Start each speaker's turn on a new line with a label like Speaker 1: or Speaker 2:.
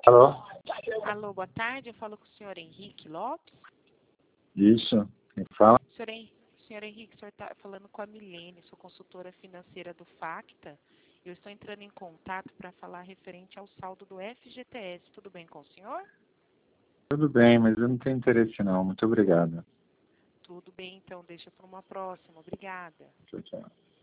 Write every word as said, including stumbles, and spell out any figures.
Speaker 1: Alô?
Speaker 2: Alô, boa tarde. Eu falo com o senhor Henrique Lopes.
Speaker 1: Isso. Quem fala?
Speaker 2: Senhor, Hen- senhor Henrique, o senhor está falando com a Milene, sou consultora financeira do Facta. Eu estou entrando em contato para falar referente ao saldo do F G T S. Tudo bem com o senhor?
Speaker 1: Tudo bem, mas eu não tenho interesse não. Muito obrigado.
Speaker 2: Tudo bem, então. Deixa para uma próxima. Obrigada.
Speaker 1: Tchau, tchau.